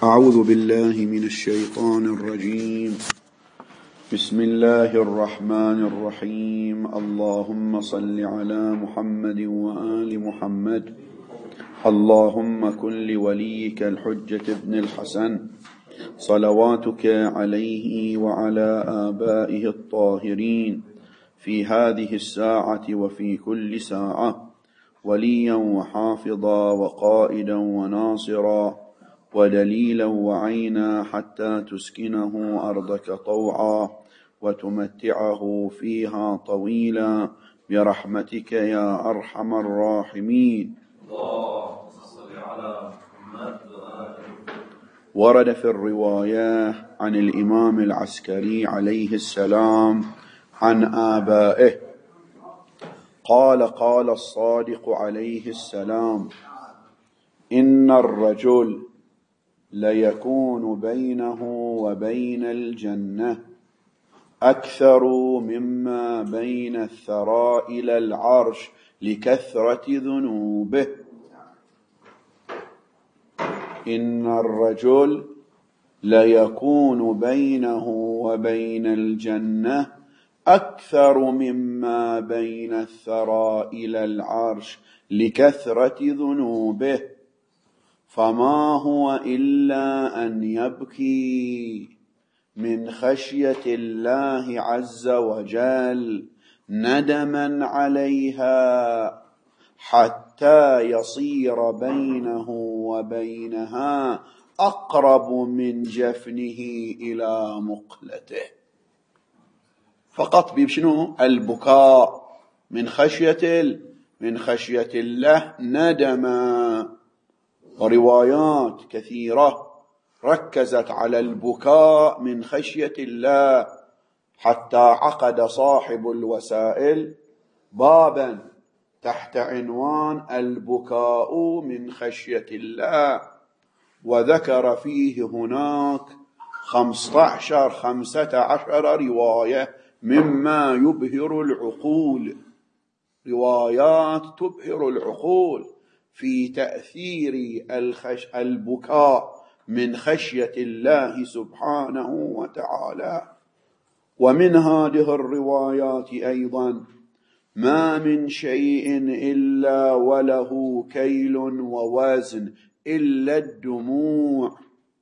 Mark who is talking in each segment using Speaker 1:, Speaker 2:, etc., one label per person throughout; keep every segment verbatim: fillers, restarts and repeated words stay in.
Speaker 1: أعوذ بالله من الشيطان الرجيم. بسم الله الرحمن الرحيم. اللهم صل على محمد وآل محمد. اللهم كن لوليك الحجة ابن الحسن صلواتك عليه وعلى آبائه الطاهرين في هذه الساعة وفي كل ساعة وليا وحافظا وقائدا وناصرا ودليلا وعينا حتى تسكنه أرضك طوعا وتمتعه فيها طويلا برحمتك يا أرحم الراحمين.
Speaker 2: اللهم صل على محمد.
Speaker 1: ورد في الرواية عن الإمام العسكري عليه السلام عن آبائه قال قال الصادق عليه السلام: إن الرجل ليكون بينه وبين الجنة أكثر مما بين الثرى إلى العرش لكثرة ذنوبه. إن الرجل ليكون بينه وبين الجنة أكثر مما بين الثرى إلى العرش لكثرة ذنوبه، فما هو إلا أن يبكي من خشية الله عز وجل ندما عليها حتى يصير بينه وبينها أقرب من جفنه إلى مقلته. فقط بشنو؟ البكاء من خشية من خشية الله ندما. وروايات كثيرة ركزت على البكاء من خشية الله، حتى عقد صاحب الوسائل بابا تحت عنوان البكاء من خشية الله، وذكر فيه هناك خمسة عشر خمسة عشر رواية مما يبهر العقول، روايات تبهر العقول في تأثير الخش... البكاء من خشية الله سبحانه وتعالى. ومن هذه الروايات أيضا: ما من شيء إلا وله كيل ووزن إلا الدموع،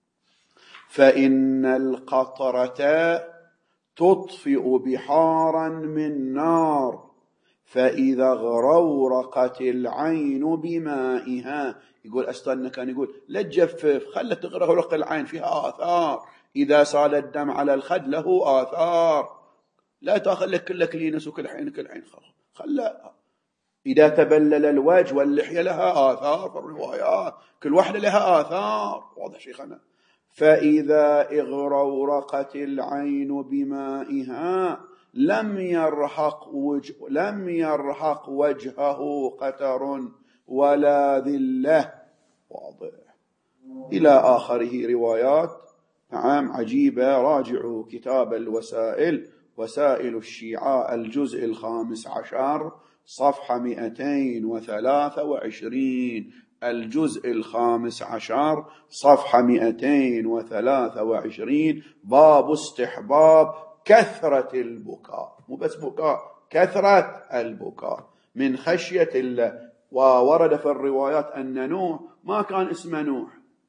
Speaker 1: فإن القطرة تطفئ بحارا من نار، فإذا غرورقت العين بمائها. يقول أستاذنا كان يقول لا تجفف، خلت تغرق العين، فيها آثار. إذا سال الدم على الخد له آثار، لا تأخذ لك كلك لينس وكل حين كل حين خلها. إذا تبلل الوجه واللحية لها آثار في الروايات، كل واحدة لها آثار. واضح شيخنا؟ فإذا اغرورقت العين بمائها لم يرحق وجه لم يرحق وجهه قتر ولا ذلة. واضح إلى آخره روايات نعم عجيبة. راجعوا كتاب الوسائل، وسائل الشيعة، الجزء الخامس عشر صفحة مئتين وثلاثة وعشرين، الجزء الخامس عشر صفحة مئتين وثلاثة وعشرين، باب استحباب كثرة البكاء، مو بس بكاء، كثرة البكاء من خشية الله. وورد في الروايات أن نوح ما كان اسمه نوح،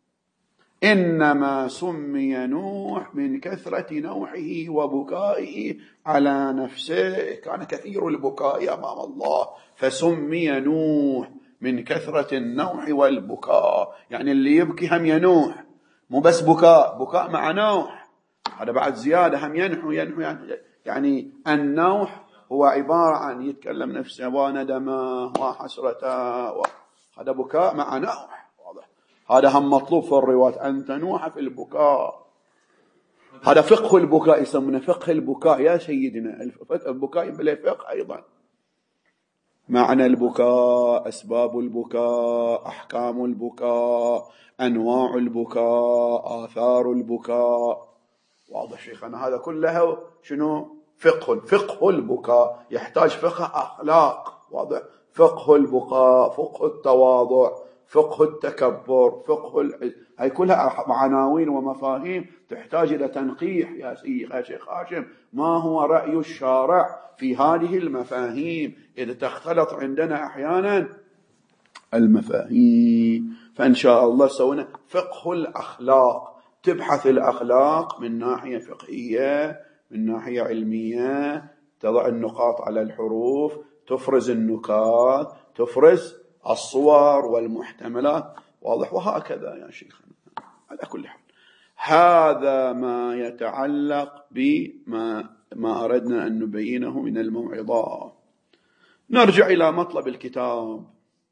Speaker 1: إنما سمي نوح من كثرة نوحه وبكائه على نفسه، كان كثير البكاء أمام الله فسمي نوح من كثرة النوح والبكاء. يعني اللي يبكي هم ينوح، مو بس بكاء، بكاء مع نوح، هذا بعد زيادة، هم ينحو ينحو يعني, يعني النوح هو عبارة عن يتكلم نفسه وندمه وحسرته، هذا بكاء مع نوح. واضح؟ هذا هم مطلوب في الروايات، أن تنوح في البكاء. هذا فقه البكاء، يسمونه فقه البكاء يا سيدنا. البكاء بلا فقه أيضا. معنى البكاء، أسباب البكاء، أحكام البكاء، أنواع البكاء، آثار البكاء. واضح شيخنا؟ هذا كله شنو؟ فقه فقه البكاء، يحتاج فقه أخلاق. واضح؟ فقه البكاء، فقه التواضع، فقه التكبر، فقه العز، هاي كلها عناوين ومفاهيم تحتاج إلى تنقيح يا شيخ هاشم. ما هو رأي الشارع في هذه المفاهيم إذا تختلط عندنا أحيانا المفاهيم؟ فإن شاء الله سوينا فقه الأخلاق، تبحث الأخلاق من ناحية فقهية، من ناحية علمية، تضع النقاط على الحروف، تفرز النكات، تفرز الصور والمحتملات، واضح؟ وهكذا يا شيخنا. على كل حال هذا ما يتعلق بما ما أردنا أن نبينه من الموعظة. نرجع إلى مطلب الكتاب.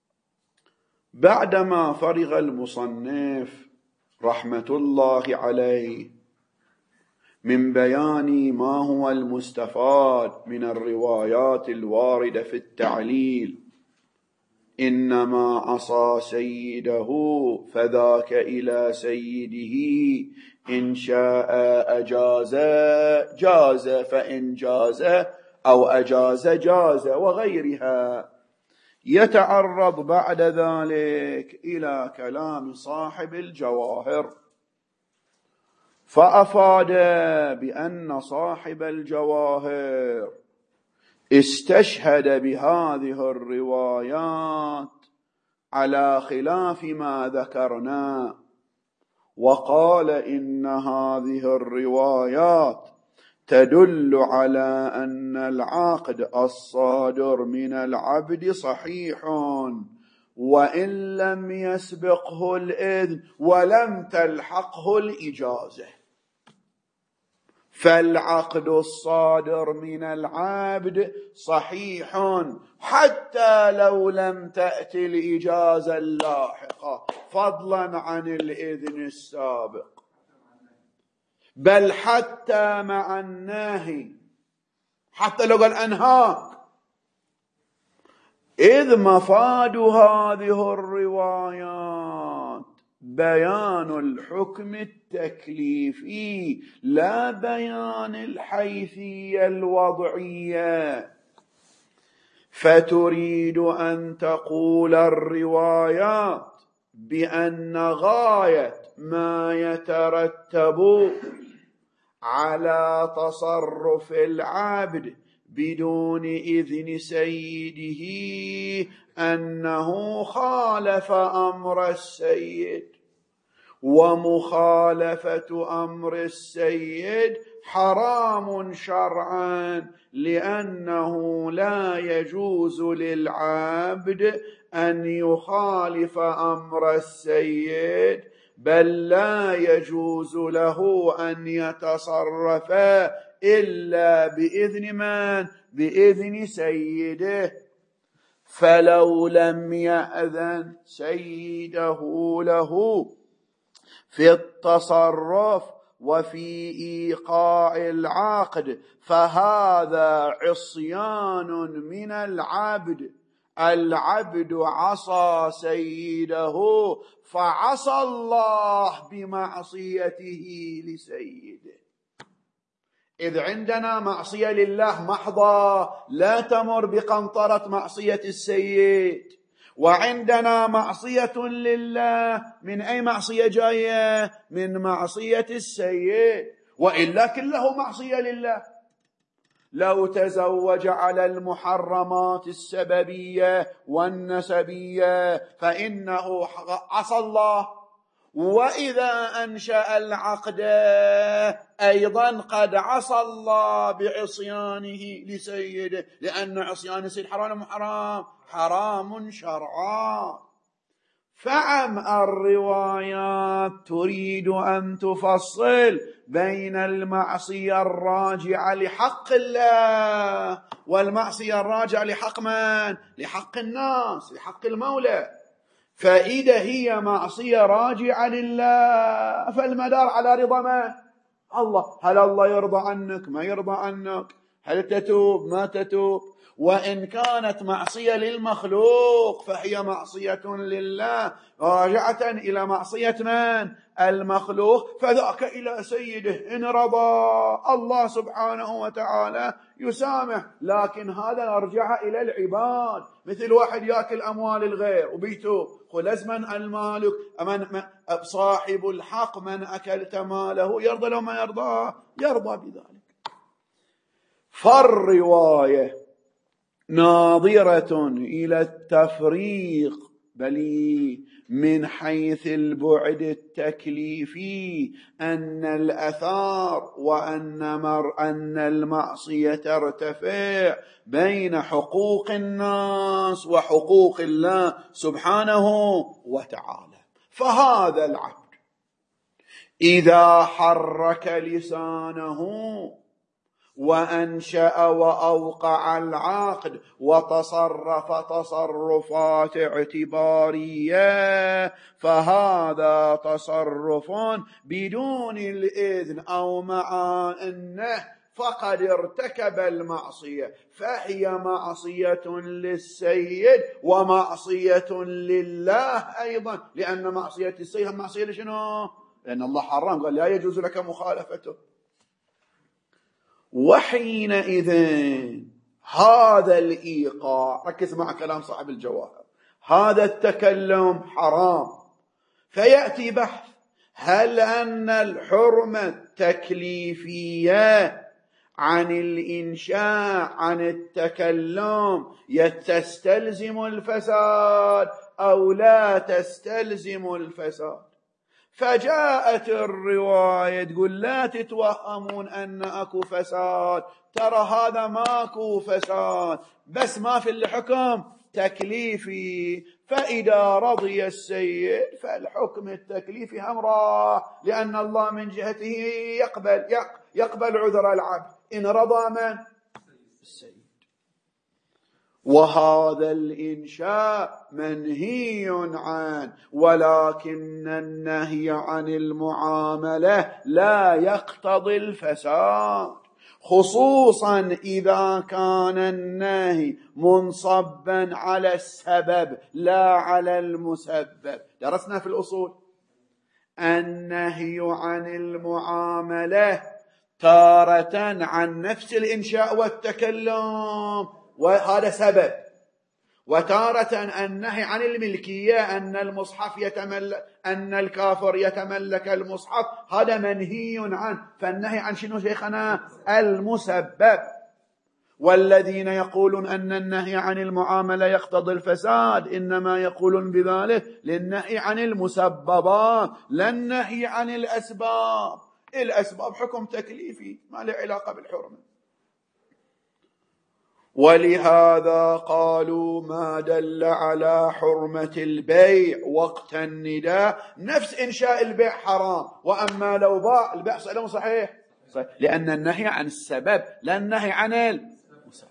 Speaker 1: بعدما فرغ المصنف رحمة الله عليه من بيان ما هو المستفاد من الروايات الواردة في التعليل، إنما عصى سيده فذاك إلى سيده، إن شاء أجاز جاز، فإن جاز أو أجاز جاز، وغيرها، يتعرض بعد ذلك إلى كلام صاحب الجواهر، فأفاد بأن صاحب الجواهر استشهد بهذه الروايات على خلاف ما ذكرنا، وقال إن هذه الروايات تدل على أن العقد الصادر من العبد صحيح وإن لم يسبقه الإذن ولم تلحقه الإجازة. فالعقد الصادر من العبد صحيح حتى لو لم تأتي الإجازة اللاحقة، فضلا عن الإذن السابق، بل حتى مع الناهي، حتى لو قال أنهاك، إذ مفاد هذه الروايات بيان الحكم التكليفي لا بيان الحيثية الوضعية. فتريد أن تقول الروايات بأن غاية ما يترتب على تصرف العبد بدون إذن سيده أنه خالف أمر السيد، ومخالفة أمر السيد حرام شرعا، لأنه لا يجوز للعبد أن يخالف أمر السيد، بل لا يجوز له أن يتصرف إلا بإذن من؟ بإذن سيده. فلو لم يأذن سيده له في التصرف وفي إيقاع العقد فهذا عصيان من العبد. العبد عصى سيده فعصى الله بمعصيته لسيده. إذ عندنا معصية لله محضة لا تمر بقنطرة معصية السيد، وعندنا معصية لله من أي معصية جاية؟ من معصية السيد، وإلا كله معصية لله. لو تزوج على المحرمات السببية والنسبية فإنه عصى الله، وإذا أنشأ العقد أيضا قد عصى الله بعصيانه لسيده، لأن عصيان السيد حرام حرام حرام شرعا. فعم الروايات تريد أن تفصل بين المعصية الراجعة لحق الله والمعصية الراجعة لحق من؟ لحق الناس، لحق المولى. فإذا هي معصية راجعة لله فالمدار على رضا من؟ الله. هل الله يرضى عنك؟ ما يرضى عنك؟ هل تتوب ما تتوب؟ وإن كانت معصية للمخلوق فهي معصية لله راجعة إلى معصية من؟ المخلوق، فذاك إلى سيده إن رضى الله سبحانه وتعالى يسامح. لكن هذا نرجع إلى العباد، مثل واحد يأكل أموال الغير وبيتوب، لازما المالك من صاحب الحق من أكلت ماله يرضى لو ما يرضى يرضى بذلك. فالرواية ناظرة إلى التفريق بل من حيث البعد التكليفي أن الأثار وأن مر أن المعصية ترتفع بين حقوق الناس وحقوق الله سبحانه وتعالى. فهذا العبد إذا حرك لسانه وأنشأ وأوقع العقد وتصرف تصرفات اعتبارية فهذا تصرف بدون الإذن أو مع أنه فقد ارتكب المعصية، فهي معصية للسيد ومعصية لله أيضا، لأن معصية السيد معصية لشنو؟ لأن الله حرام قال لا يجوز لك مخالفته. وحينئذ هذا الإيقاع، ركز مع كلام صاحب الجواهر، هذا التكلم حرام، فيأتي بحث هل أن الحرمة التكليفية عن الإنشاء عن التكلم تستلزم الفساد أو لا تستلزم الفساد؟ فجاءت الرواية تقول لا تتوهمون أن أكو فساد، ترى هذا ماكو فساد، بس ما في الحكم تكليفي، فإذا رضي السيد فالحكم التكليفي هم راح، لأن الله من جهته يقبل يقبل عذر العبد إن رضى من السيد. وهذا الإنشاء منهي عنه، ولكن النهي عن المعاملة لا يقتضي الفساد، خصوصا إذا كان النهي منصبا على السبب لا على المسبب. درسنا في الأصول النهي عن المعاملة تارة عن نفس الإنشاء والتكلم وهذا سبب، وتارة النهي عن الملكية أن المصحف يتملك أن الكافر يتملك المصحف هذا منهي عنه، فالنهي عن شنو شيخنا؟ المسبب. والذين يقولون أن النهي عن المعاملة يقتضي الفساد إنما يقولون بذلك للنهي عن المسببات لا النهي عن الأسباب. الأسباب حكم تكليفي ما له علاقة بالحرمة. ولهذا قالوا ما دل على حرمة البيع وقت النداء نفس إنشاء البيع حرام، وأما لو باع البيع صحيح صحيح، لأن النهي عن السبب لا النهي عن المسبب.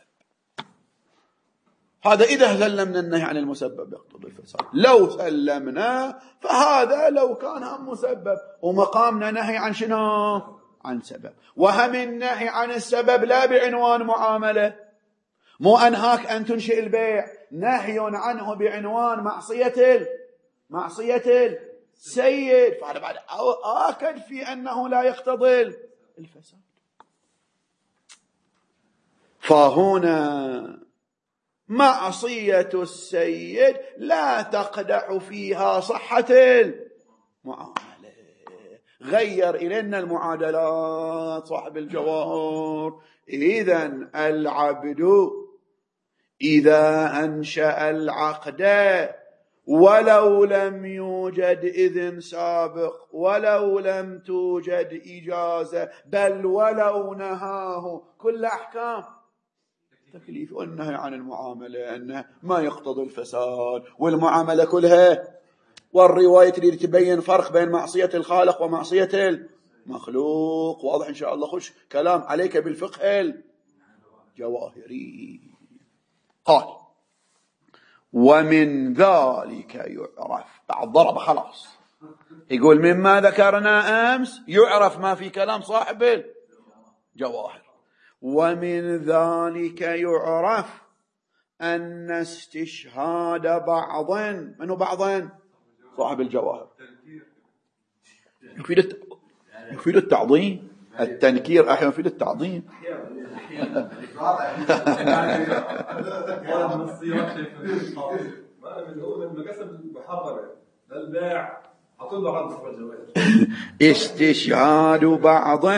Speaker 1: هذا إذا سلمنا النهي عن المسبب يقتضي الفساد، لو سلمنا فهذا لو كان هم مسبب ومقامنا نهي عن شنو؟ عن سبب. وهم النهي عن السبب لا بعنوان معاملة، مو أنهاك أن تنشئ البيع، نهي عنه بعنوان معصية معصية السيد، فهذا بعد آكد في أنه لا يقتضي الفساد. فهنا معصية السيد لا تقدح فيها صحة المعاملة. غير إلينا المعادلات صاحب الجواهر. إذن العبد إذا أنشأ العقد ولو لم يوجد إذن سابق ولو لم توجد إجازة بل ولو نهاه، كل أحكام تكليف. والنهي عن المعاملة أنه ما يقتضي الفساد، والمعاملة كلها. والرواية اللي تبين فرق بين معصية الخالق ومعصية المخلوق. واضح إن شاء الله. خش كلام عليك بالفقه الجواهري. قال ومن ذلك يعرف، بعد ضرب خلاص يقول مما ذكرنا أمس يعرف ما في كلام صاحب الجواهر. ومن ذلك يعرف أن استشهاد بعض، من هو بعض؟ صاحب الجواهر. يفيد يفيد التعظيم، التنكير أحيانا يفيد التعظيم. استشهاد بعض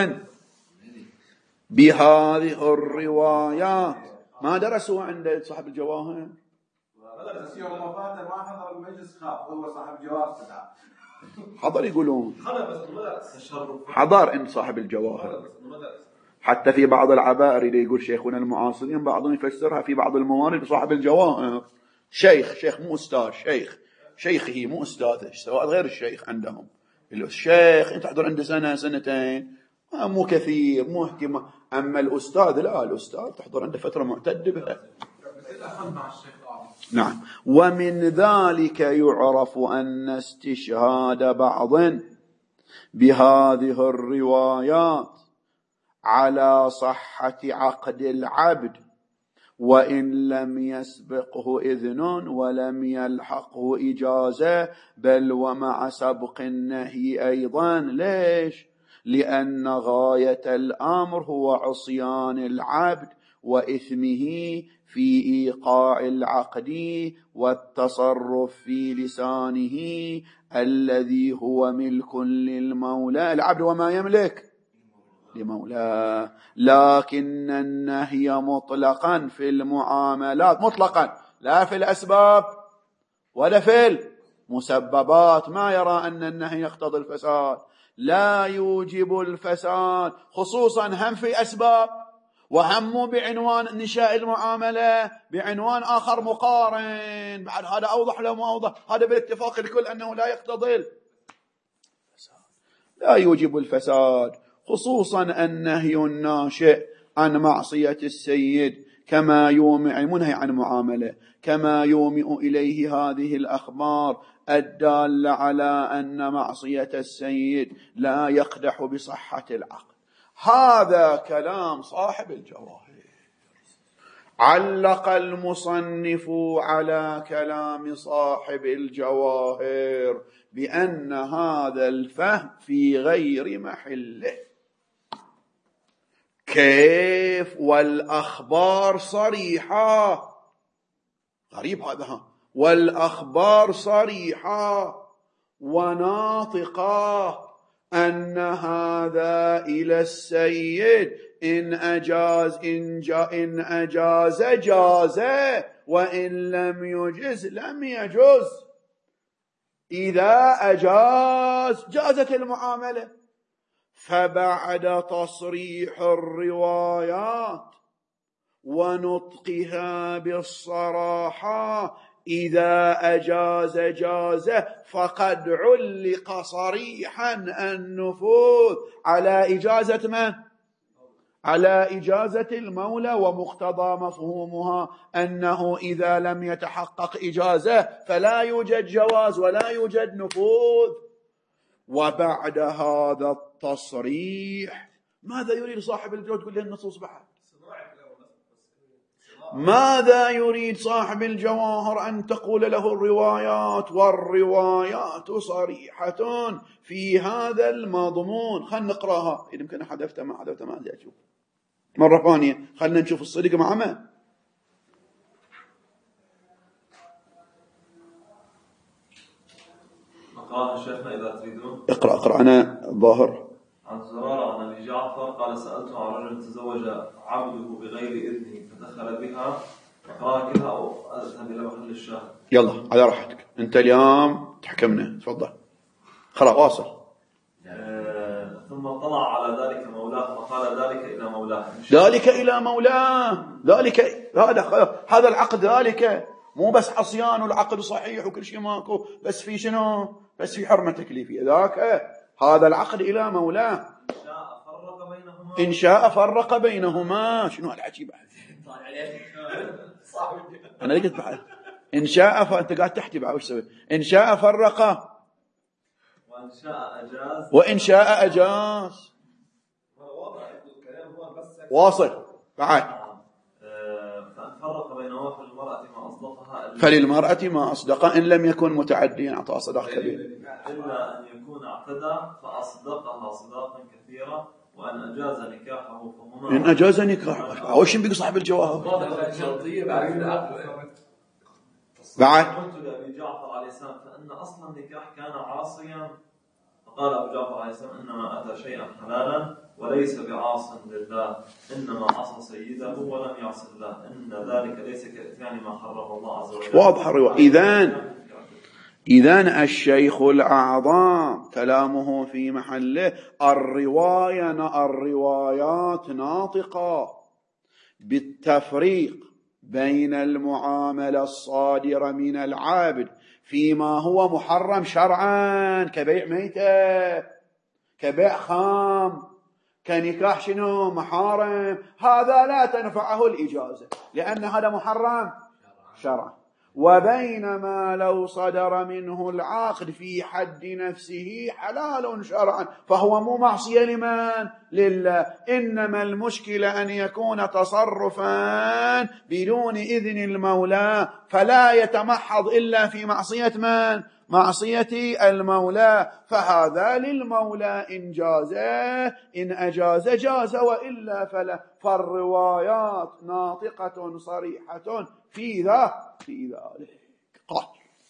Speaker 1: بهذه الروايات. ما درسوا عند صاحب الجواهر؟
Speaker 3: يوم وفاته ما حضر المجلس، خاف هو صاحب الجواهر.
Speaker 1: حضر، يقولون حضر إن صاحب الجواهر. حتى في بعض العبائر اللي يقول شيخنا المعاصرين بعضهم يفسرها في بعض الموارد بصاحب الجواهر. شيخ شيخ مو أستاذ، شيخ شيخه مو أستاذه، سواء غير الشيخ عندهم. الشيخ أنت تحضر عنده سنة سنتين مو كثير، مو اهتمام. أما الأستاذ لا، الأستاذ تحضر عنده فترة معتد بها. نعم. ومن ذلك يعرف أن استشهاد بعض بهذه الروايات على صحة عقد العبد وإن لم يسبقه إذن ولم يلحقه إجازة، بل ومع سبق النهي أيضا. ليش؟ لأن غاية الأمر هو عصيان العبد وإثمه في إيقاع العقد والتصرف في لسانه الذي هو ملك للمولى. العبد وما يملك لمولاه. لكن النهي مطلقا في المعاملات، مطلقا لا في الأسباب ولا في المسببات. ما يرى أن النهي يقتضي الفساد، لا يوجب الفساد، خصوصا هم في أسباب وهم بعنوان نشاء المعاملة بعنوان آخر مقارن. بعد هذا أوضح لو ما أوضح، هذا بالاتفاق الكل أنه لا يقتضي الفساد، لا يوجب الفساد، خصوصا النهي الناشئ عن معصية السيد كما يومئ المنهي عن معاملة كما يومئ إليه هذه الأخبار الدالة على أن معصية السيد لا يقدح بصحة العقد. هذا كلام صاحب الجواهر. علق المصنف على كلام صاحب الجواهر بأن هذا الفهم في غير محله. كيف والأخبار صريحة؟ غريب هذا. والأخبار صريحة وناطقة أن هذا إلى السيد إن أجاز إن, جا إن أجاز جاز وإن لم يجز لم يجز. إذا أجاز جازت المعاملة. فبعد تصريح الروايات ونطقها بالصراحة إذا أجاز جاز فقد علق صريحا النفوذ على إجازة من؟ على إجازة المولى، ومقتضى مفهومها أنه إذا لم يتحقق إجازة فلا يوجد جواز ولا يوجد نفوذ. وبعد هذا التصريح ماذا يريد صاحب الجوهر؟ تقول له النصوص بعد. ماذا يريد صاحب الجواهر؟ أن تقول له الروايات، والروايات صريحة في هذا المضمون. خلنا نقراها، إذا يمكن حذفت ما حذفت ما أدري أشوف مرة ثانية. خلنا نشوف الصدق مع من.
Speaker 2: أقرأ شيخنا إذا تريدون.
Speaker 1: اقرأ اقرأ أنا الظاهر.
Speaker 2: عن زرارة عن أبي جعفر قال سألت عن رجل تزوج عبده بغير إذنه فدخل بها فقال كذا أو أذهب إلى محل الشاهد. يلا
Speaker 1: على راحتك، أنت اليوم تحكمنا، تفضل. خلاص واصل.
Speaker 2: آه ثم طلع على ذلك مولاه فقال ذلك إلى مولاه.
Speaker 1: ذلك إلى مولاه، ذلك هذا هذا العقد، ذلك مو بس عصيان والعقد صحيح وكل شيء ماكو، بس في شنو؟ بس في حرمة تكليفية. ذاك هذا العقد إلى مولاه. إن شاء فرق بينهما. شنو هالحكي بعد؟ أنا قلت بعد إن شاء ف... أنت قاعد تحكي بعد وش سوي؟ إن شاء فرق
Speaker 2: وإن شاء أجاز
Speaker 1: وإن شاء أجاز. واصل بعد
Speaker 2: فإن فرق بين وفي المرأة ما أصدقها
Speaker 1: فللمرأة ما أصدق إن لم يكن متعديا أعطى صدق كبير،
Speaker 2: إلا أن يكون اعتدى فأصدقها صداقا كثيرا، وأن أجاز نكاحه فهما
Speaker 1: إن أجاز نكاحه وش بيقول صاحب الجواب بعد
Speaker 2: قلت لأبي جعفر عليه السلام فإن أصل النكاح كان عاصيا، فقال أبو جعفر عليه السلام إنما أتى شيئا حلالا وليس بعاص لله، إنما عصى سيده ولم يعص الله، إن ذلك ليس كإتيان ما حرم الله عز وجل.
Speaker 1: واضح الرواية. إذن إذن الشيخ الأعظم كلامه في محله. الرواية الروايات ناطقة بالتفريق بين المعاملة الصادرة من العابد فيما هو محرم شرعا كبيع ميتة، كبيع خام، كنكاح شنو محارم، هذا لا تنفعه الإجازة لأن هذا محرم شرعا، وبينما لو صدر منه العقد في حد نفسه حلال شرعا فهو مو معصية لمن؟ لله. إنما المشكلة أن يكون تصرفا بدون إذن المولى فلا يتمحض إلا في معصية من؟ معصية المولى، فهذا للمولى إن جاز، إن أجاز جاز وإلا فلا. فالروايات ناطقة صريحة في ذا في ذلك. قال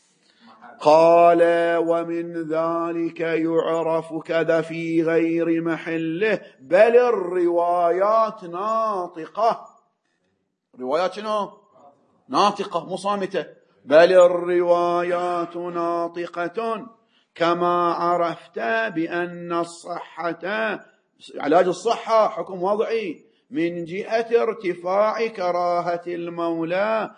Speaker 1: قال ومن ذلك يعرف كذا في غير محله، بل الروايات ناطقة. روايات شنو؟ ناطقة مصامتة. بل الروايات ناطقة كما عرفت بأن الصحة، علاج الصحة حكم وضعي من جهة ارتفاع كراهة المولى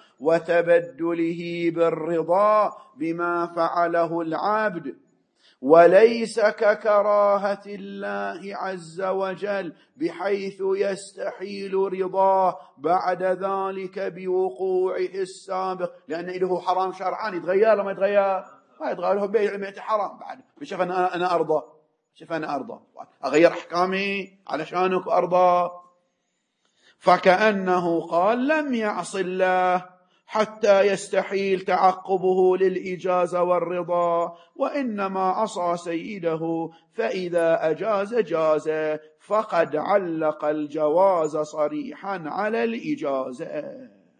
Speaker 1: وتبدله بالرضا بما فعله العبد، وليس ككراهة الله عز وجل بحيث يستحيل رضاه بعد ذلك بوقوعه السابق، لأن إله حرام شرعا يتغير لما يتغير ما يتغير، له بيع مئة حرام بعد بشوف أنا أنا أرضى، شوف أنا أرضى أغير أحكامي علشانك وأرضى. فكأنه قال لم يعص الله حتى يستحيل تعقبه للإجازة والرضا، وإنما عصى سيده فإذا أجاز جاز، فقد علق الجواز صريحا على الإجازة.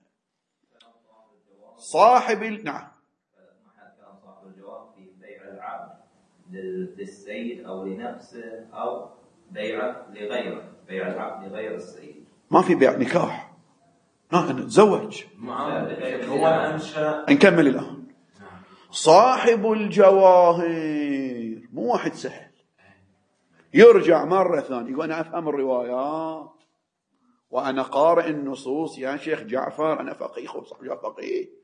Speaker 1: صاحب ال... نعم
Speaker 4: صاحب الجواب في بيع العبد للسيد أو لنفسه أو بيعه لغيره، بيع العبد لغير السيد.
Speaker 1: ما في بيع نكاح، ها نتزوج
Speaker 2: هو أنشأ.
Speaker 1: نكمل الآن. صاحب الجواهر مو واحد سهل يرجع مرة ثانية يقول أنا أفهم الروايات وأنا قارئ النصوص يا شيخ جعفر، أنا فقيه وصاحب فقيه.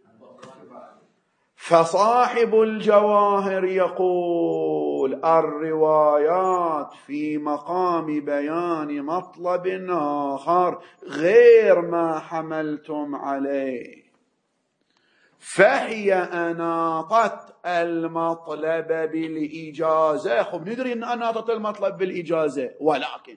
Speaker 1: فصاحب الجواهر يقول الروايات في مقام بيان مطلب آخر غير ما حملتم عليه، فهي أناطت المطلب بالإجازة. خب ندري أن أناطت المطلب بالإجازة، ولكن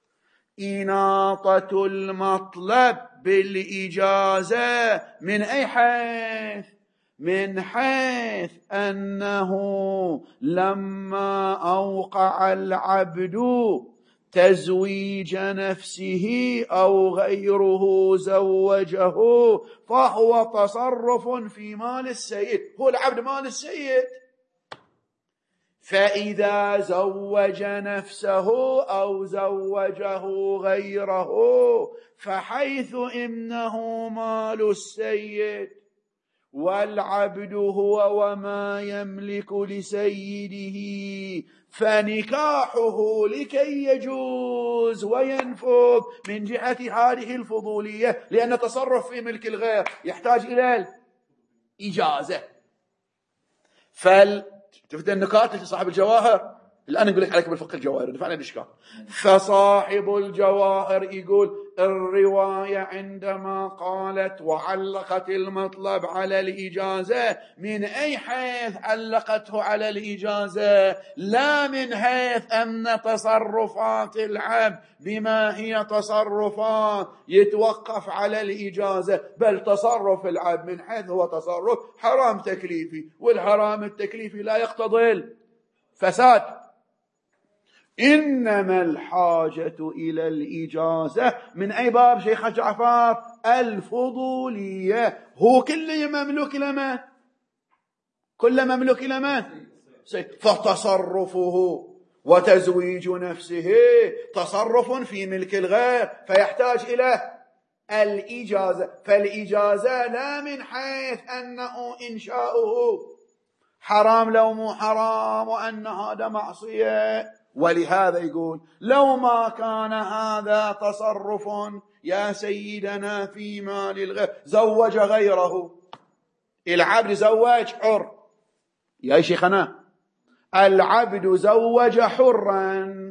Speaker 1: إناطة المطلب بالإجازة من أي حيث؟ من حيث أنه لما أوقع العبد تزويج نفسه أو غيره زوجه فهو تصرف في مال السيد، هو العبد مال السيد، فإذا زوج نفسه أو زوجه غيره فحيث إنه مال السيد والعبد هو وما يملك لسيده، فنكاحه لكي يجوز وينفذ من جهة هذه الفضولية، لأن التصرف في ملك الغير يحتاج إلى الإجازة. فال تفت النكات صاحب الجواهر الآن نقول لك عليك بالفقه الجواهر دفعنا الإشكال. فصاحب الجواهر يقول الرواية عندما قالت وعلقت المطلب على الإجازة، من أي حيث علقته على الإجازة؟ لا من حيث أن تصرفات العبد بما هي تصرفات يتوقف على الإجازة، بل تصرف العبد من حيث هو تصرف حرام تكليفي، والحرام التكليفي لا يقتضي الفساد. إنما الحاجة إلى الإجازة من أي باب شيخ جعفر؟ الفضولية. هو كله مملوك لمن؟ كل مملوك لمن؟ فتصرفه وتزويج نفسه تصرف في ملك الغير، فيحتاج إلى الإجازة. فالإجازة لا من حيث أنه إنشاؤه حرام لو مو حرام وأن هذا معصية. ولهذا يقول لو ما كان هذا تصرف يا سيدنا في مال الغير زوج غيره. العبد زوج حر يا شيخنا، العبد زوج حرا،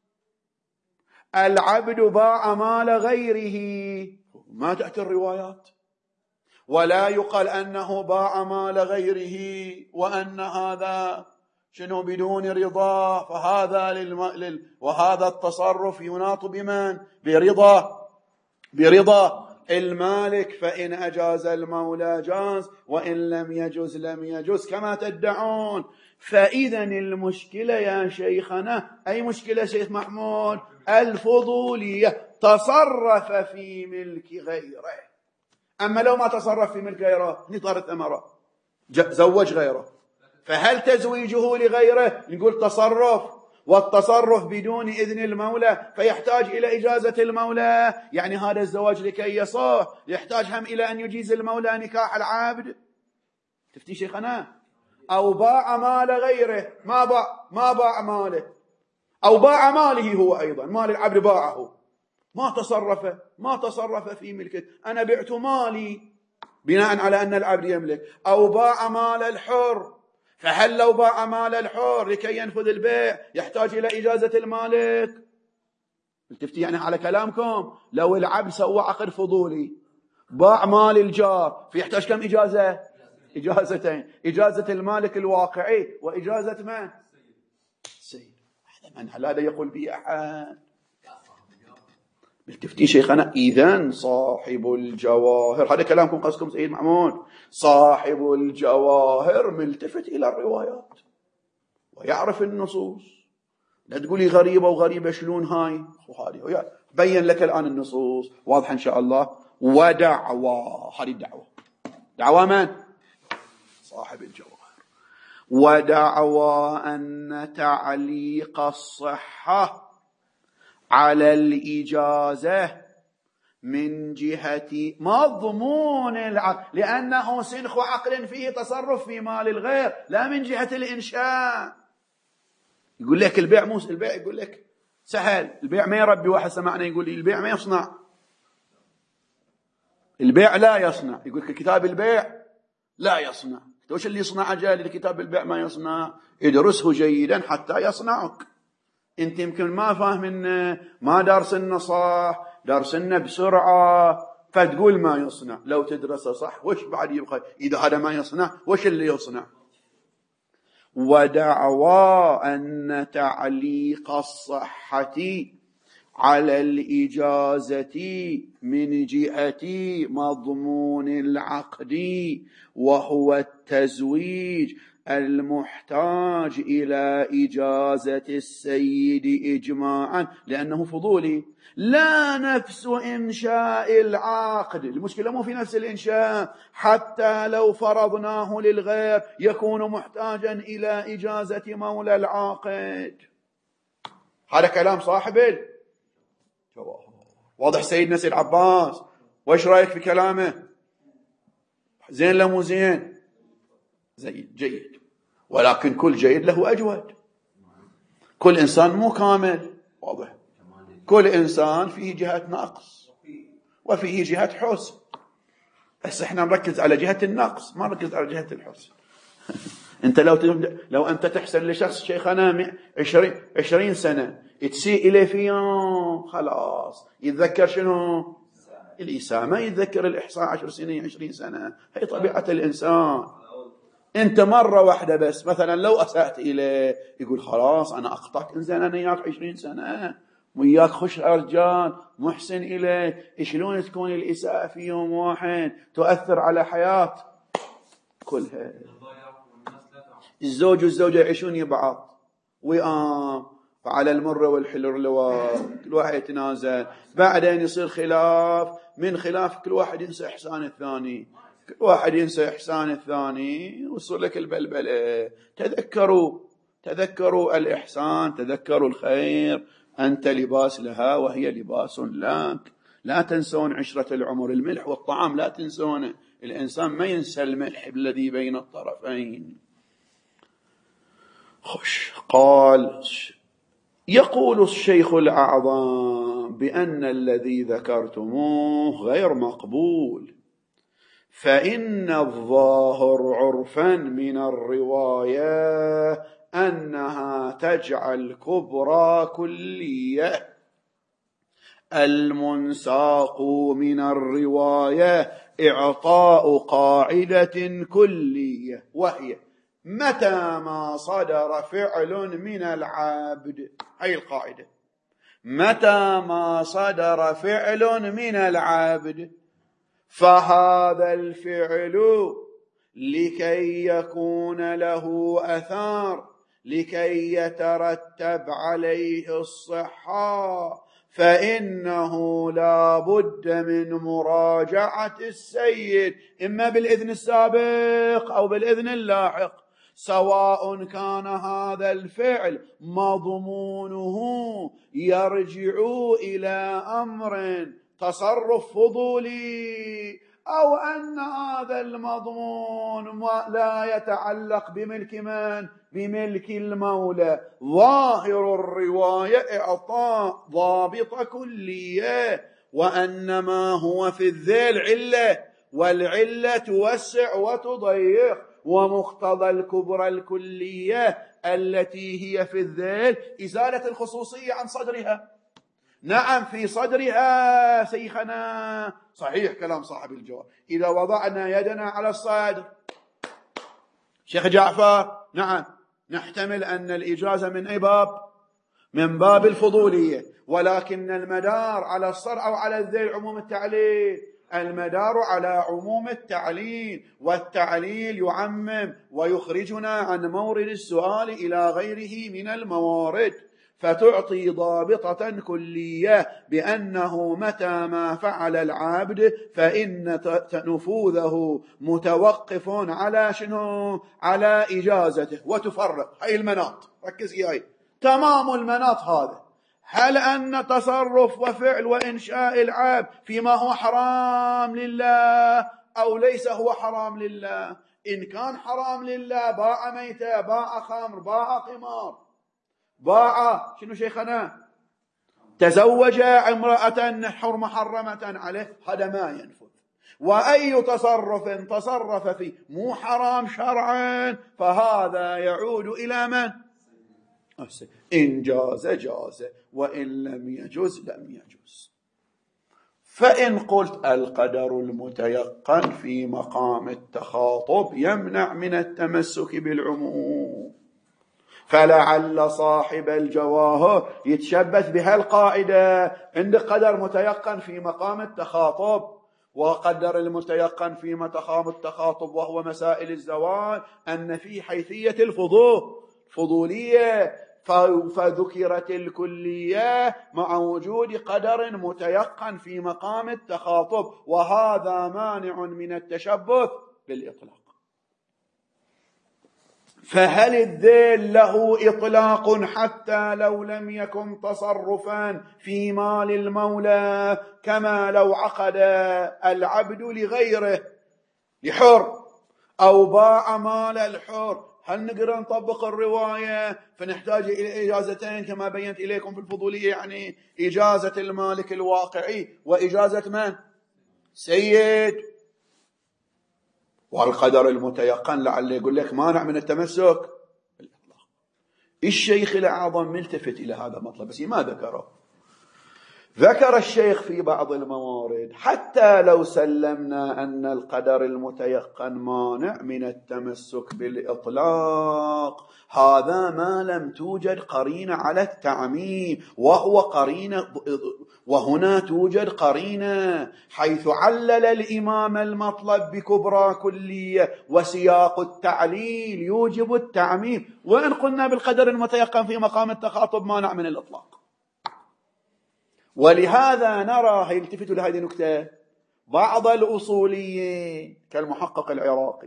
Speaker 1: العبد باع مال غيره، ما تأتي الروايات ولا يقال أنه باع مال غيره وأن هذا شنو بدون رضا، فهذا للم... لل... وهذا التصرف يناط بمن؟ برضا برضا المالك. فإن أجاز المولى جاز وإن لم يجوز لم يجوز كما تدعون. فإذا المشكلة يا شيخنا أي مشكلة شيخ محمود؟ الفضولية. تصرف في ملك غيره، أما لو ما تصرف في ملك غيره نطرت أمره زوج غيره، فهل تزويجه لغيره نقول تصرف، والتصرف بدون إذن المولى فيحتاج إلى إجازة المولى. يعني هذا الزواج لكي يصح يحتاج هم إلى أن يجيز المولى نكاح العبد. تفتي شيخنا؟ أو باع مال غيره، ما باع ما باع ماله، أو باع ماله هو أيضا، مال العبد باعه، ما تصرف ما تصرف في ملكه، أنا بعت مالي بناء على أن العبد يملك. أو باع مال الحر، فهل لو باع مال الحر لكي ينفذ البيع يحتاج إلى إجازة المالك؟ تفتي يعني على كلامكم لو العبد سوى عقد فضولي باع مال الجار فيحتاج كم إجازة؟ إجازتين، إجازة المالك الواقعي وإجازة من؟ السيد. هذا من هذا يقول به أحد؟ بالتفتي شيخنا إذن صاحب الجواهر، هذا كلامكم قصدكم سيد محمود، صاحب الجواهر ملتفت إلى الروايات ويعرف النصوص. لا تقولي غريبة وغريبة شلون هاي، وهذه بين لك الآن النصوص واضحة إن شاء الله. ودعوى، هذه الدعوة، دعوى من؟ صاحب الجواهر. ودعوى أن تعليق الصحة على الإجازة من جهة مضمون العقل، لأنه سنخ عقل فيه تصرف في مال الغير، لا من جهة الإنشاء. يقول لك البيع موس البيع يقول لك سهل، البيع ما يربي. واحد سمعنا يقول لي البيع ما يصنع، البيع لا يصنع. يقول لك كتاب البيع لا يصنع. وش اللي يصنع جالي كتاب البيع ما يصنع؟ ادرسه جيدا حتى يصنعك. انت يمكن ما فاهمنا، ما دارسنا صح، دارسنا بسرعة، فتقول ما يصنع. لو تدرسه صح وش بعد يبقى؟ إذا هذا ما يصنع وش اللي يصنع؟ ودعوى أن تعليق الصحة على الإجازة من جهة مضمون العقد وهو التزويج المحتاج إلى إجازة السيد إجماعا، لأنه فضولي لا نفس إنشاء العقد. المشكلة مو في نفس الإنشاء، حتى لو فرضناه للغير يكون محتاجا إلى إجازة مولى العاقد. هذا كلام صاحب واضح سيدنا سيد عباس، وإيش رأيك في كلامه؟ زين لا مو زين؟ زين جيد، ولكن كل جيد له أجود. كل إنسان مو كامل، واضح، كل إنسان فيه جهة نقص وفيه جهة حسن، بس احنا نركز على جهة النقص ما نركز على جهة الحسن. أنت لو لو أنت تحسن لشخص شيخنا عشرين عشرين سنة تسيء إليه في يوم خلاص يتذكر شنو؟ الإساءة، ما يتذكر الإحصاء عشر سنين عشرين سنة. هي طبيعة الإنسان. أنت مرة واحدة بس مثلا لو أسأت إليه يقول خلاص أنا أخطأت، إنزين أنا إياك عشرين سنة وإياك خش رجال محسن إليه، شلون تكون الإساءة في يوم واحد تؤثر على حياة كلها. الزوج والزوجة يعيشون بعض وئام وعلى المر والحلو اللواء، كل واحد يتنازل، بعدين يصير خلاف، من خلاف كل واحد ينسى إحسان الثاني، كل واحد ينسى إحسان الثاني وصل لك البلبلة. تذكروا تذكروا الإحسان، تذكروا الخير، أنت لباس لها وهي لباس لك. لا تنسون عشرة العمر، الملح والطعام لا تنسونه، الإنسان ما ينسى الملح الذي بين الطرفين. خش قال يقول الشيخ الأعظم بأن الذي ذكرتموه غير مقبول، فإن الظاهر عرفا من الرواية أنها تجعل كبرى كلية. المنساق من الرواية إعطاء قاعدة كلية، وهي متى ما صدر فعل من العبد، هي القاعدة، متى ما صدر فعل من العبد فهذا الفعل لكي يكون له أثار، لكي يترتب عليه الصحة، فإنه لا بد من مراجعة السيد إما بالإذن السابق أو بالإذن اللاحق، سواء كان هذا الفعل مضمونه يرجع إلى أمر تصرف فضولي، أو أن هذا المضمون لا يتعلق بملك من؟ بملك المولى. ظاهر الرواية إعطاء ضابط كلية، وأنما هو في الذيل علة، والعلة توسع وتضيق، ومقتضى الكبرى الكلية التي هي في الذيل إزالة الخصوصية عن صدرها. نعم في صدرها شيخنا، صحيح كلام صاحب الجواب، إذا وضعنا يدنا على الصدر شيخ جعفر نعم نحتمل أن الإجازة من أي باب؟ من باب الفضولية، ولكن المدار على الصرع أو على الذيل عموم التعليل، المدار على عموم التعليل، والتعليل يعمم ويخرجنا عن مورد السؤال إلى غيره من الموارد، فتعطي ضابطة كلية بأنه متى ما فعل العبد فإن نفوذه متوقف على شنو؟ على إجازته. وتفرق هاي المناط، ركز إياي، تمام المناط هذا، هل أن تصرف وفعل وإنشاء العبد فيما هو حرام لله أو ليس هو حرام لله؟ إن كان حرام لله باع ميتة، باع خمر، باع قمار، باع شنو شيخنا؟ تزوج امرأة حر محرمة عليه، هذا ما ينفذ. وأي تصرف تصرف فيه مو حرام شرعا فهذا يعود إلى من؟ إن جاز جاز، وإن لم يجوز لم يجوز. فإن قلت القدر المتيقن في مقام التخاطب يمنع من التمسك بالعموم، فلعل صاحب الجواهر يتشبث بهالقاعدة، عند قدر متيقن في مقام التخاطب، وقدر المتيقن في مقام التخاطب وهو مسائل الزواج أن في حيثية الفضول فضولية، فذكرت الكلية مع وجود قدر متيقن في مقام التخاطب، وهذا مانع من التشبث بالإطلاق. فهل الذيل له إطلاق حتى لو لم يكن تصرفا في مال المولى، كما لو عقد العبد لغيره لحر أو باع مال الحر؟ هل نقدر نطبق الرواية فنحتاج إلى إجازتين كما بينت إليكم في الفضولية، يعني إجازة المالك الواقعي وإجازة من؟ سيد. والقدر المتيقن لعل يقول لك مانع من التمسك بالإطلاق. الشيخ الأعظم ملتفت إلى هذا المطلب بس ما ذكره. ذكر الشيخ في بعض الموارد حتى لو سلمنا أن القدر المتيقن مانع من التمسك بالإطلاق، هذا ما لم توجد قرينة على التعميم، وهو قرينة، وهنا توجد قرينة حيث علل الإمام المطلب بكبرى كلية وسياق التعليل يوجب التعميم، وإن قلنا بالقدر المتيقن في مقام التخاطب مانع من الإطلاق. ولهذا نرى، يلتفتوا لهذه النكتة، بعض الأصوليين كالمحقق العراقي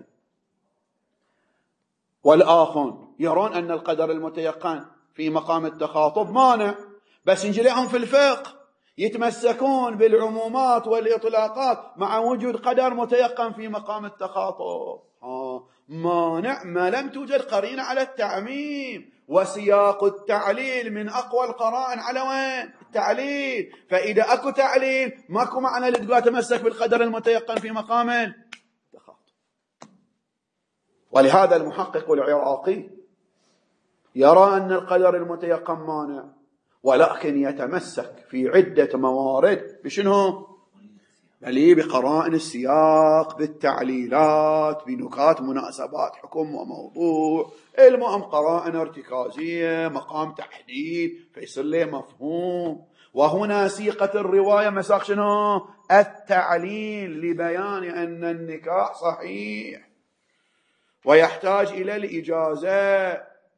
Speaker 1: والآخرون يرون أن القدر المتيقن في مقام التخاطب مانع، بس نجي لهم في الفقه يتمسكون بالعمومات والإطلاقات مع وجود قدر متيقن في مقام التخاطب. آه مانع ما لم توجد قرينة على التعميم، وسياق التعليل من أقوى القرائن على وين؟ التعليل. فإذا أكو تعليل ماكو معنى لتقول تمسك بالقدر المتيقن في مقام التخاطب. ولهذا المحقق العراقي يرى أن القدر المتيقن مانع، ولكن يتمسك في عدة موارد بشنو؟ بل بقرائن السياق، بالتعليلات، بنكات مناسبات حكم وموضوع، المهم قرائن ارتكازية، مقام تحديد فيصير له مفهوم. وهنا سيقة الرواية مساق شنو؟ التعليل لبيان أن النكاح صحيح ويحتاج إلى الإجازة.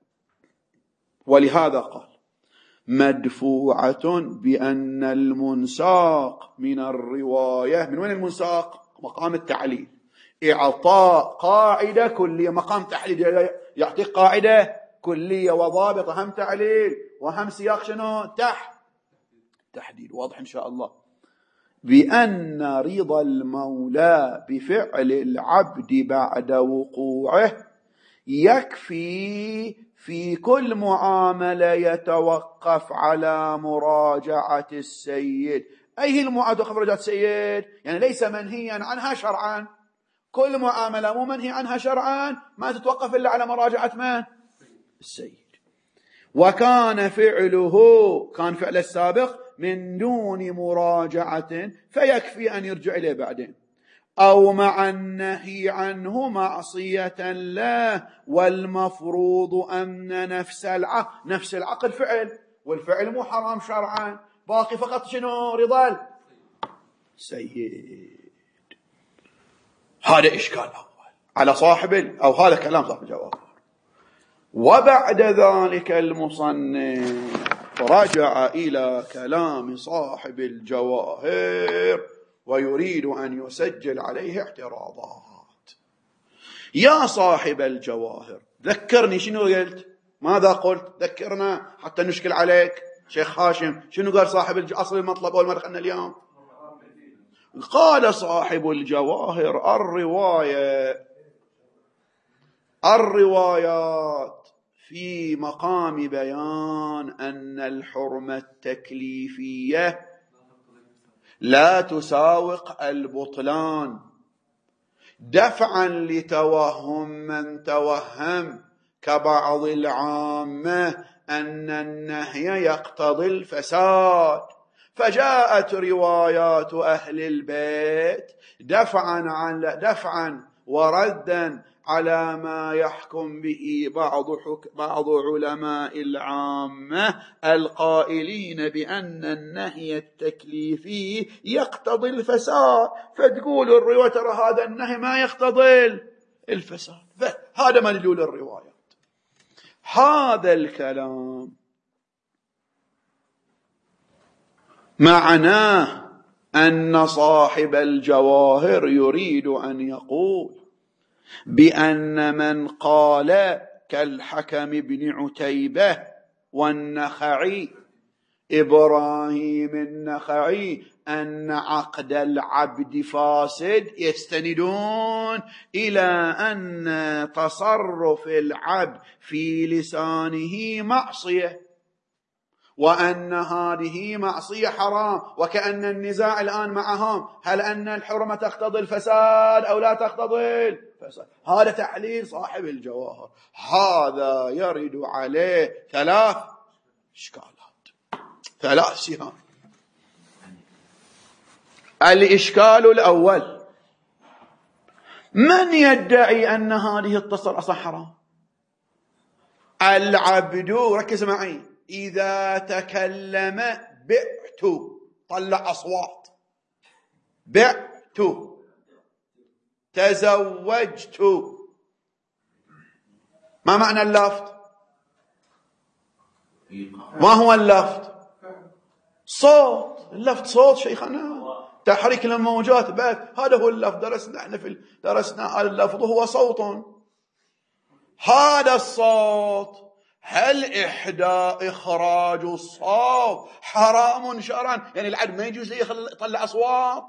Speaker 1: ولهذا قال مدفوعة بأن المنساق من الرواية، من وين المنساق؟ مقام التعليل، إعطاء قاعدة كلية. مقام تحليل يعطيك قاعدة كلية وضابطة، هم تعليل وهم سياق شنو؟ تح تحديد. واضح إن شاء الله. بأن رضا المولى بفعل العبد بعد وقوعه يكفي في كل معاملة يتوقف على مراجعة السيد. أي هي المراجعة مراجعة السيد؟ يعني ليس منهيا عنها شرعا، كل معاملة مو منهي عنها شرعا ما تتوقف إلا على مراجعة من؟ السيد. وكان فعله، كان فعل السابق من دون مراجعة فيكفي أن يرجع إليه بعدين، أو مع النهي عنه معصية له، والمفروض أن نفس العقل، نفس العقل فعل، والفعل مو حرام شرعا، باقي فقط شنو؟ رضا السيد. هذا إشكال أول على صاحب، أو هذا كلام صاحب الجواب. وبعد ذلك المصنف رجع إلى كلام صاحب الجواهر ويريد أن يسجل عليه اعتراضات. يا صاحب الجواهر ذكرني شنو قلت؟ ماذا قلت؟ ذكرنا حتى نشكل عليك. شيخ هاشم شنو قال صاحب أصل المطلب أول ما دخلنا اليوم؟ قال صاحب الجواهر الرواية الروايات في مقام بيان أن الحرمة التكليفية لا تساوق البطلان، دفعا لتوهم من توهم كبعض العامة أن النهي يقتضي الفساد، فجاءت روايات أهل البيت دفعا عن دفعا وردا على ما يحكم به بعض بعض علماء العامة القائلين بأن النهي التكليفي يقتضي الفساد، فتقول الرواية ترى هذا النهي ما يقتضي الفساد. هذا مدلول الروايات. هذا الكلام معناه أن صاحب الجواهر يريد أن يقول بأن من قال كالحكم بن عتيبة والنخعي إبراهيم النخعي أن عقد العبد فاسد، يستندون إلى أن تصرف العبد في لسانه معصية، وأن هذه معصية حرام، وكأن النزاع الآن معهم هل أن الحرمة تقتضي الفساد أو لا تقتضي الفساد. الفساد. هذا تحليل صاحب الجواهر. هذا يرد عليه ثلاث إشكالات، ثلاث سهام. الإشكال الأول: من يدعي أن هذه التصرف أصلا حرام؟ العبد، ركز معي، إذا تكلم بعت، طلع أصوات، بعت، تزوجت، ما معنى اللفظ؟ ما هو اللفظ؟ صوت. اللفظ صوت شيخنا، تحريك الموجات بعد، هذا هو اللفظ. درسنا احنا في درسنا اللفظ هو صوت. هذا الصوت، هل إحدى إخراج الصوت حرام شرعا؟ يعني العبد ما يجوز يطلع أصوات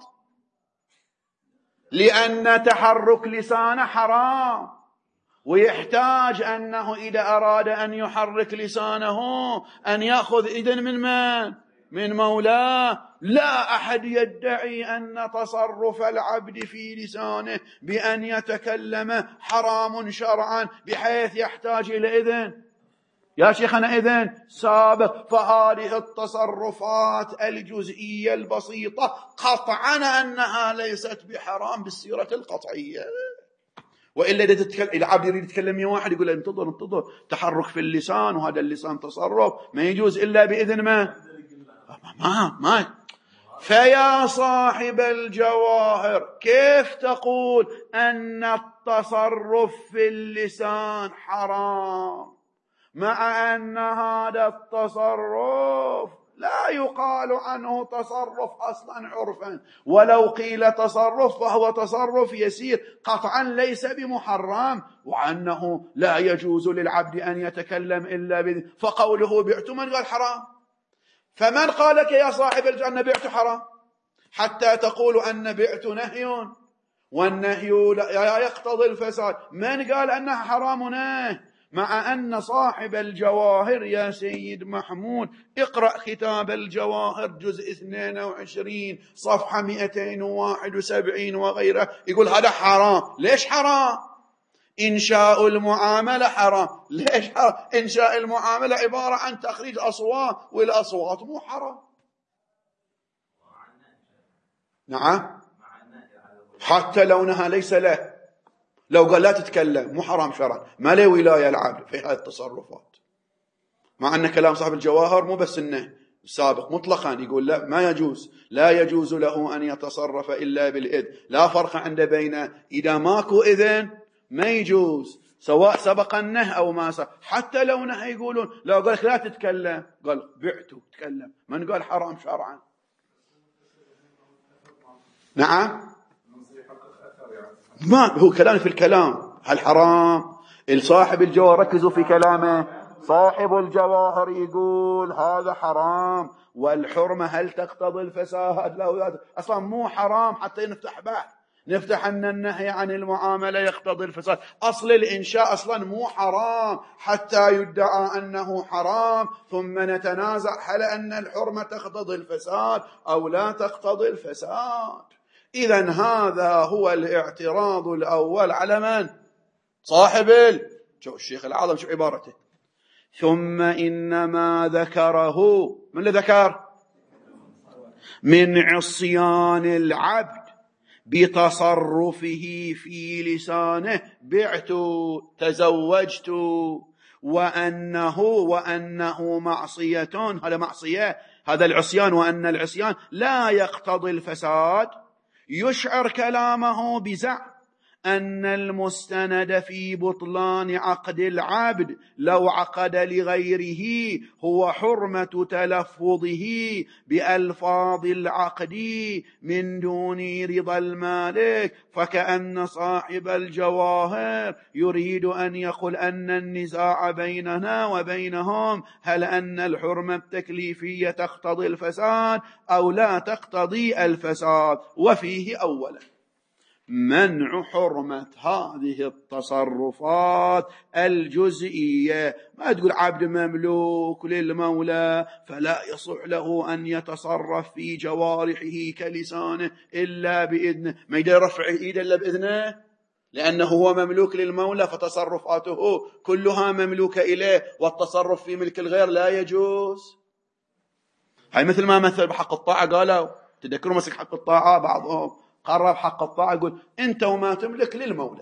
Speaker 1: لأن تحرك لسانه حرام، ويحتاج أنه إذا أراد أن يحرك لسانه أن يأخذ إذن من من؟ من مولاه. لا أحد يدعي أن تصرف العبد في لسانه بأن يتكلم حرام شرعا بحيث يحتاج إلى إذن يا شيخنا، إذن سابق. فهذه التصرفات الجزئية البسيطة قطعا أنها ليست بحرام بالسيرة القطعية. وإلا إذا تتكلم العبد يريد يتكلم يا واحد يقول انتظر انتظر، تحرك في اللسان، وهذا اللسان تصرف ما يجوز إلا بإذن ما ما ما فيا صاحب الجواهر، كيف تقول أن التصرف في اللسان حرام مع أن هذا التصرف لا يقال عنه تصرف أصلا عرفا؟ ولو قيل تصرف فهو تصرف يسير قطعا ليس بمحرم، وأنه لا يجوز للعبد أن يتكلم إلا بذن. فقوله بعت، من قال حرام؟ فمن قال لك يا صاحب الجنة بعت حرام حتى تقول أن بعت نهي، والنهي لا يقتضي الفساد؟ من قال أنها حرام نهي؟ مع أن صاحب الجواهر يا سيد محمود، اقرأ كتاب الجواهر جزء اثنين وعشرين صفحة مئتين وواحد وسبعين وغيره، يقول هذا حرام. ليش حرام؟ إنشاء المعاملة حرام. ليش حرام؟ إنشاء المعاملة عبارة عن تخريج أصوات، والأصوات مو حرام. نعم، حتى لونها ليس له، لو قال لا تتكلم مو حرام شرعا، ما له ولاية العبد في هذه التصرفات. مع أن كلام صاحب الجواهر مو بس إنه سابق مطلقا، يقول لا، ما يجوز، لا يجوز له أن يتصرف إلا بالإذن. لا فرق عنده بين إذا ماكو إذن ما يجوز، سواء سبق النهي أو ما سبق. حتى لو نهي يقولون، لو قال لا تتكلم قال بعته تكلم، من قال حرام شرعا؟ نعم، ما هو كلام في الكلام. هل حرام؟ الصاحب الجواهر ركزوا في كلامه، صاحب الجواهر يقول هذا حرام، والحرمة هل تقتضي الفساد؟ لا، أصلا مو حرام حتى نفتح بحث، نفتح أن النهي عن المعاملة يقتضي الفساد. أصل الإنشاء أصلا مو حرام حتى يدعى أنه حرام، ثم نتنازع هل أن الحرمة تقتضي الفساد أو لا تقتضي الفساد. إذن هذا هو الاعتراض الأول على من؟ صاحب ال... شوف الشيخ العظم شو عبارته. ثم إنما ذكره، من اللي ذكر؟ من عصيان العبد بتصرفه في لسانه، بعت، تزوجت، وأنه وأنه معصية، هذا معصية، هذا العصيان، وأن العصيان لا يقتضي الفساد. يشعر كلامه بزعم أن المستند في بطلان عقد العبد لو عقد لغيره هو حرمة تلفظه بألفاظ العقد من دون رضا المالك، فكأن صاحب الجواهر يريد أن يقول أن النزاع بيننا وبينهم هل أن الحرمة التكليفية تقتضي الفساد أو لا تقتضي الفساد. وفيه أولا منع حرمة هذه التصرفات الجزئية. ما تقول عبد مملوك للمولى فلا يصح له أن يتصرف في جوارحه كلسانه إلا بإذنه، ما يقدر يرفع إيده إلا بإذنه، لأنه هو مملوك للمولى، فتصرفاته كلها مملوكة إليه، والتصرف في ملك الغير لا يجوز. هاي مثل ما مثل بحق الطاعة، قالوا تذكروا مسك حق الطاعة، بعضهم قرب حق الطاعة يقول أنت وما تملك للمولى،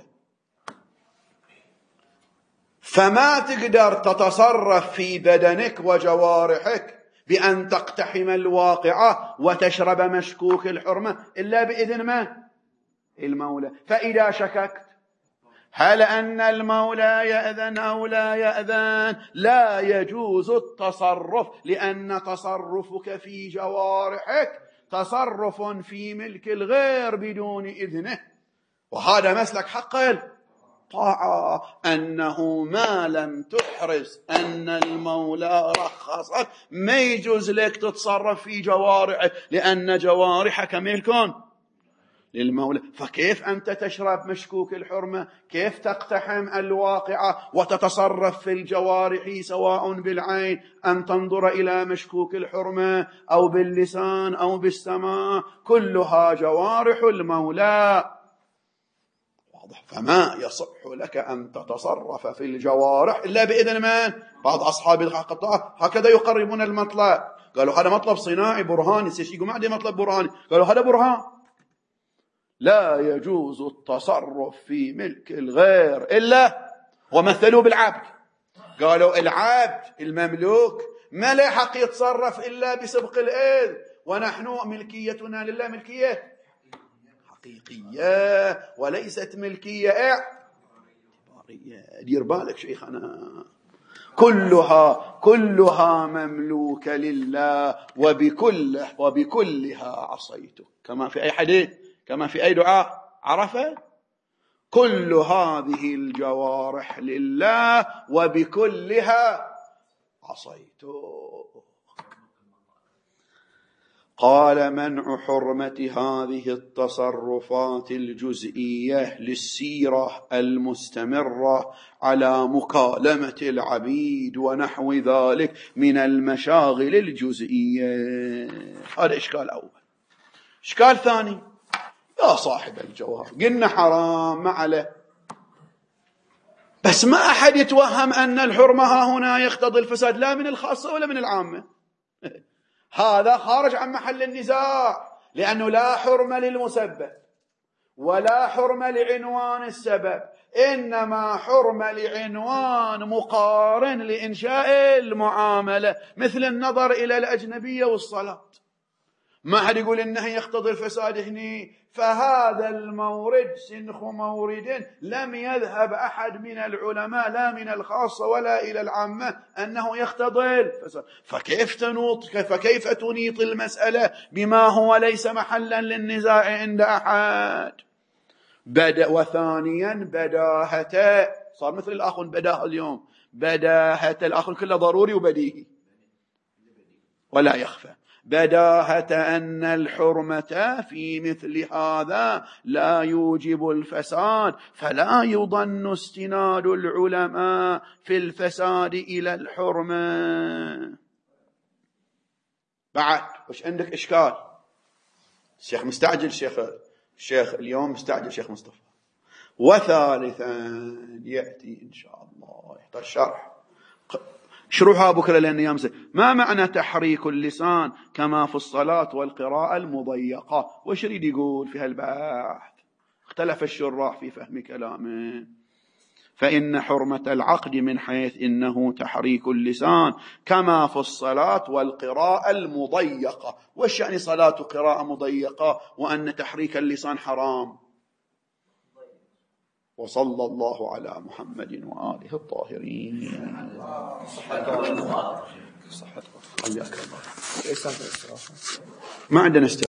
Speaker 1: فما تقدر تتصرف في بدنك وجوارحك بأن تقتحم الواقعة وتشرب مشكوك الحرمة إلا بإذن من؟ المولى. فإذا شككت هل أن المولى يأذن أو لا يأذن، لا يجوز التصرف، لأن تصرفك في جوارحك تصرف في ملك الغير بدون إذنه. وهذا مسلك حق الطاعة، أنه ما لم تحرز أن المولى رخصك ما يجوز لك تتصرف في جوارحك، لأن جوارحك ملك للمولى. فكيف أنت تشرب مشكوك الحرمة؟ كيف تقتحم الواقعة وتتصرف في الجوارح سواء بالعين أن تنظر إلى مشكوك الحرمة أو باللسان أو بالسماع، كلها جوارح المولى. واضح؟ فما يصح لك أن تتصرف في الجوارح إلا بإذن من؟ بعض أصحاب الحق الطاعة هكذا يقربون المطلب، قالوا هذا مطلب صناعي برهاني، سيشيقوا ما عندي مطلب برهاني، قالوا هذا برهان. لا يجوز التصرف في ملك الغير إلا، ومثلوا بالعبد، قالوا العبد المملوك ما له حق يتصرف إلا بسبق الإذن، ونحن ملكيتنا لله ملكية حقيقية وليست ملكية اعتبارية. دير بالك شيخنا، كلها كلها مملوكة لله، وبكله وبكلها عصيته، كما في أي حديث، كما في أي دعاء عرفة، كل هذه الجوارح لله وبكلها عصيته. قال منع حرمة هذه التصرفات الجزئية للسيرة المستمرة على مكالمة العبيد ونحو ذلك من المشاغل الجزئية. هذا إشكال أول. إشكال ثاني، يا صاحب الجوهر قلنا حرام ما عليه، بس ما أحد يتوهم أن الحرمة ها هنا يقتضي الفساد، لا من الخاصة ولا من العامة. هذا خارج عن محل النزاع، لأنه لا حرمة للمسبب ولا حرمة لعنوان السبب، إنما حرمة لعنوان مقارن لإنشاء المعاملة، مثل النظر إلى الأجنبية والصلاة. ما حد يقول إنه يقتضي الفساد هني، فهذا المورد سنخ مورد لم يذهب أحد من العلماء لا من الخاصة ولا إلى العامة أنه يقتضي الفساد. فكيف تنوط فكيف تنيط المسألة بما هو ليس محلا للنزاع عند أحد؟ بدأ. وثانيا بداهة، صار مثل الأخ بداهة اليوم، بداهة الأخ كله ضروري وبديهي ولا يخفى، بداهة أن الحرمة في مثل هذا لا يوجب الفساد، فلا يظن استناد العلماء في الفساد إلى الحرمة. بعد وش عندك إشكال؟ الشيخ مستعجل، الشيخ الشيخ اليوم مستعجل شيخ مصطفى. وثالثا يأتي إن شاء الله يحتاج شرح، شروحها بكرة لأن يمسك. ما معنى تحريك اللسان كما في الصلاة والقراءة المضيقة؟ وش يريد يقول في هالبحث؟ اختلف الشراح في فهم كلامه. فإن حرمة العقد من حيث إنه تحريك اللسان كما في الصلاة والقراءة المضيقة. وش يعني صلاة وقراءة مضيقة وأن تحريك اللسان حرام؟ وصلى الله على محمد وآله الطاهرين. ما عندنا استراحة.